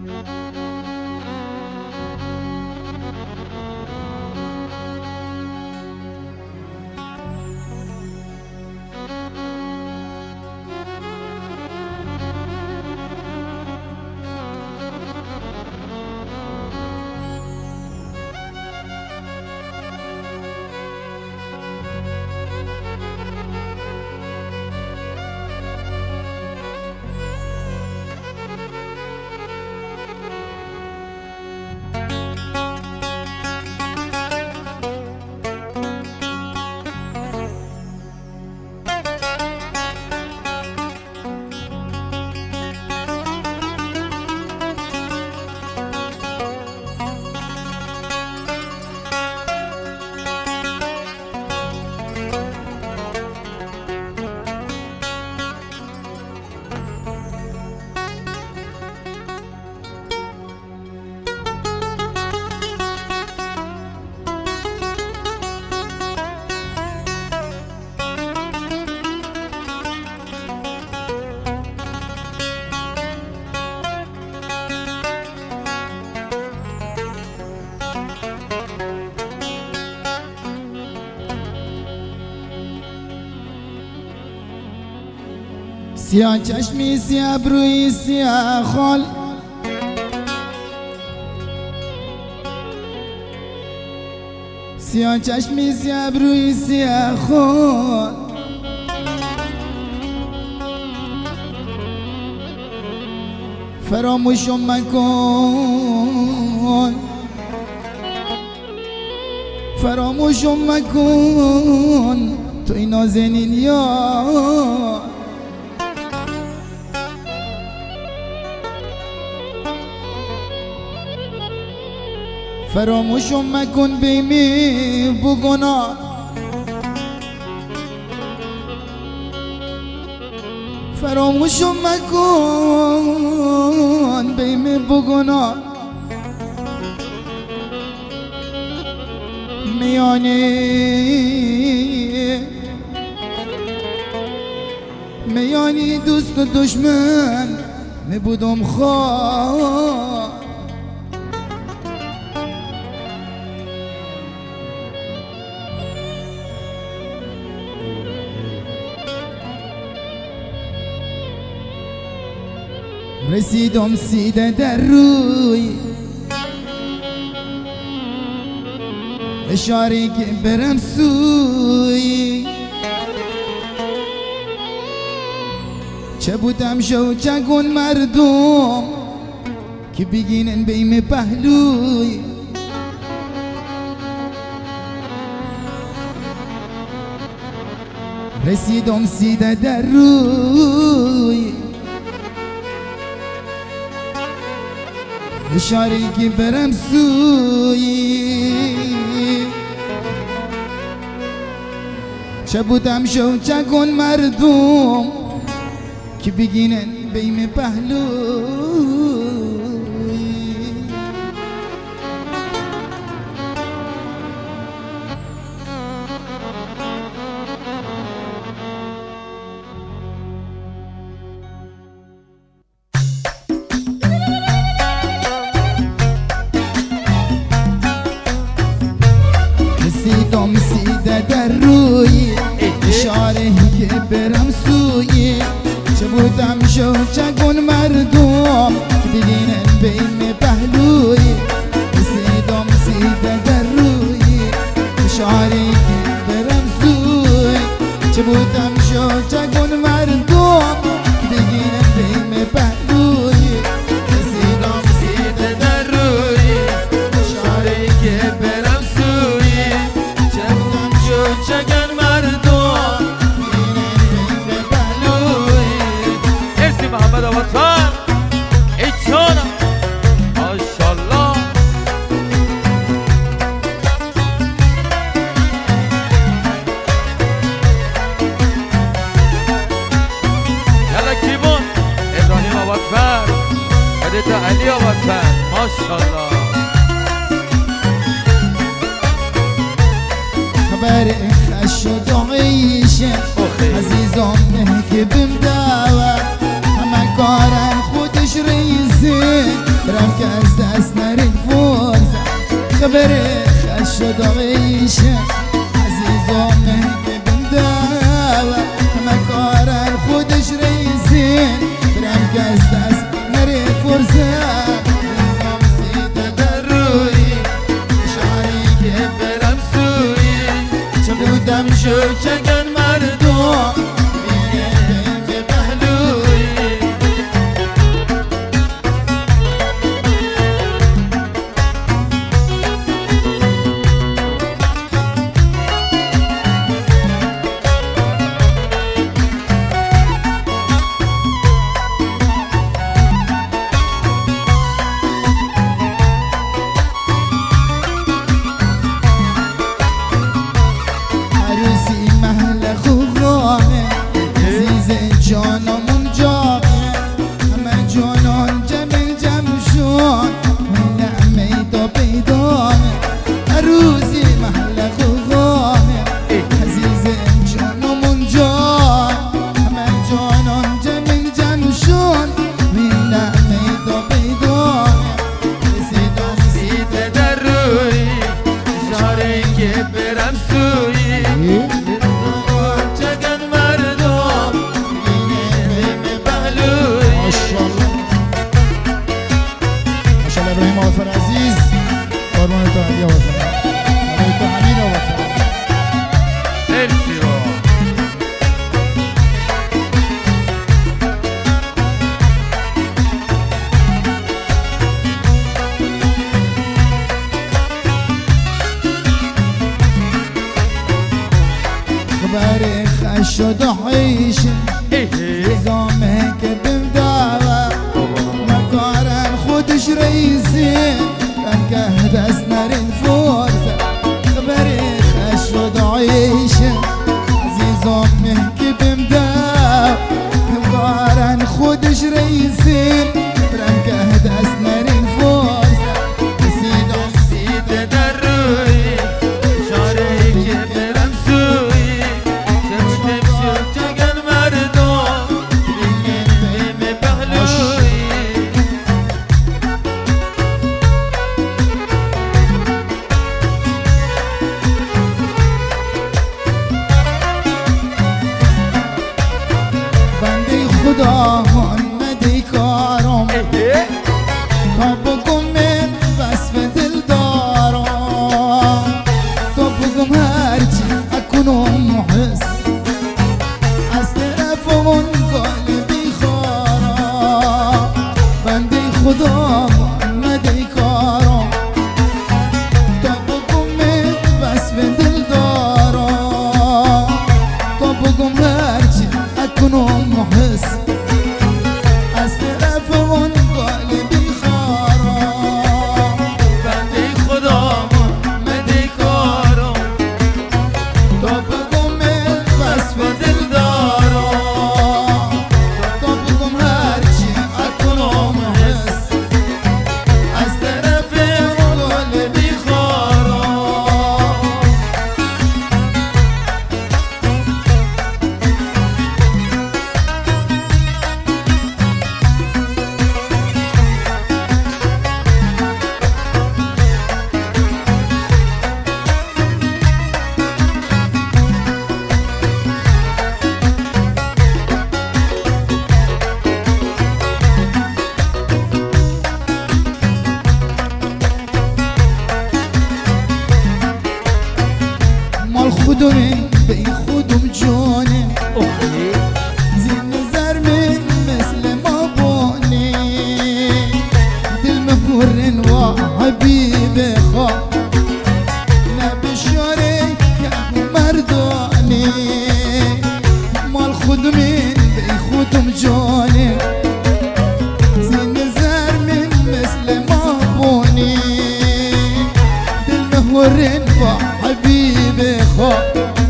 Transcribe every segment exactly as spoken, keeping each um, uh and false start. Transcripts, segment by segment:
سیاه چشمی سیاه ابروی سیاه خال، سیاه چشمی سیاه ابروی سیاه خال، فراموشم مکن فراموشم مکن توی نازنین یار، فراموشم مکن بیمی بگنا، فراموشم مکن بیمی بگنا، میانی میانی دوست و دشمن نبودم خواه، رسیدم سیده در روی اشاره که برم سوی، چه بودم شو چگون مردم که بگینن بیم پهلوی، رسیدم سیده در روی اشاره که برم سوی، چه بودم شو چگون مردم که بگینن بیم پهلوی. رسیدم سیده در روی اشاره که برم سوی، چه بودم شو چگون مردم بگینن بین پهلوی، رسیدم سیده در روی اشاره که برم سوی، چه بودم شو چگون مردم بگینن بین پهلوی، رسیدم سیده در روی اشاره که برم سوی، چه بودم شو چگون مردم بگینن بین پهلوی. محمد آبادفر ای جانم ماشالله. یلا کیبون ابراهیم آبادفر حدیث علی آبادفر ماشالله. خبر خش و دعیشه عزیزم نه که بمداوه، همه کارن خودش ریزه خبر خش و داغیشه عزیزامه که بنداوه همه کارن خودش ریزین برم که از دست نره فرصت نظام سیده در روی شعری که برم سوی چه بودم شو چگن مردم بینه به پهلوی جانمون جاقه همه جانان جمع جمع شون نعمه تا پیدامه عروسی محل خوغامه عزیز جانمون جان همه جانان جمع جمع شون نعمه تا پیدامه رسیدم سیده در روی شاره که برم سوی ابراهیم آفر عزیز قربان تو علی آفر علی تو امین آفر مرسی با خبر خش و دحیشه نظامه که بمداوه مکارن خودش رئیسین رنگه دست نرین فرصه خبر خش و دعیشه عزیزامه که بمداوه مکارن خودش رئیسین رنگه دست نرین فرصه رسیدم سیده در روی شاره که برم سوی چشمم شد جگن مردم بینه به پهلوی بنده خدا محمدی کارم تا بگم من وصف دل دارم تا بگم هرچی اکنم حس از طرف اون قلبی خارم بنده خدا محمدی کارم تا بگم من وصف دل دارم تا بگم هرچی اکنم حس از طرف اون قلبی خارم بنده خدا محمدی کارم تا بگم من وصف دل دارم تا بگم هرچی اکنم حس از طرف اون قلبی خارم مال خودم بی خودم جانم زین نظر من مثل ما بانی دل مهورن و حبیب خواه نبشاره که مردانی مال خودم بی خودم جانم زین نظر من مثل ما بانی دل مهورن و حبیب خواه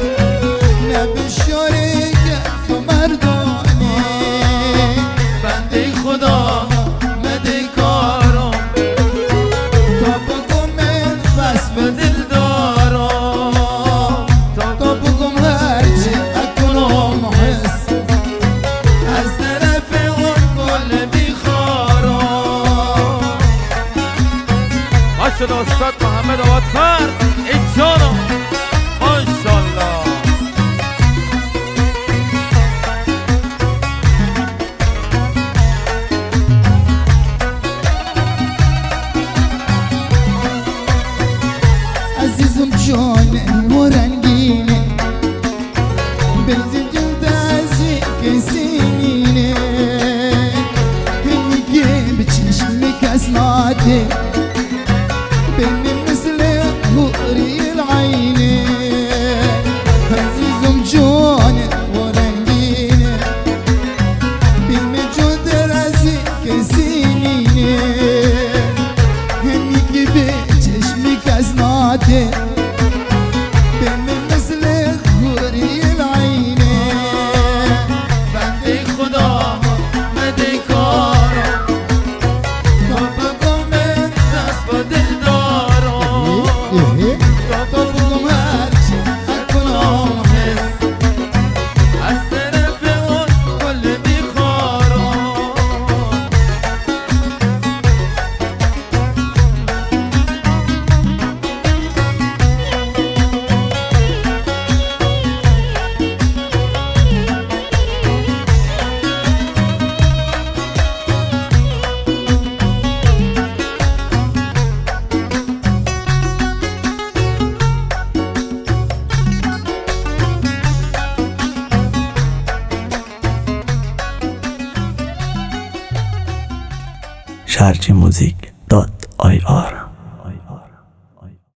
نبشاره که مردانی بنده خدا محمدی کارم تا بگم من وصف دل دارم تا بگم هرچی اکنم حس از طرف اون قلبی خارم ماشاءالله استاد محمد احمد آباد خر ای جانم ماشالله. عزیزم جان و رنگینه بنزین جلد ازی کسینه میگه به چشم کس ناده بینی مثل حوری العینه عزیزم جان و رنگینه بینی جلد ازی کسینه میگه به چشم کس ناده بینی مثل حوری العینه بنده خدا مده کارم تا بگم دست با دل دارم تا بگم هرچی کنم حس از طرف اون کل میخوارم. شارجی موزیک دات آی آر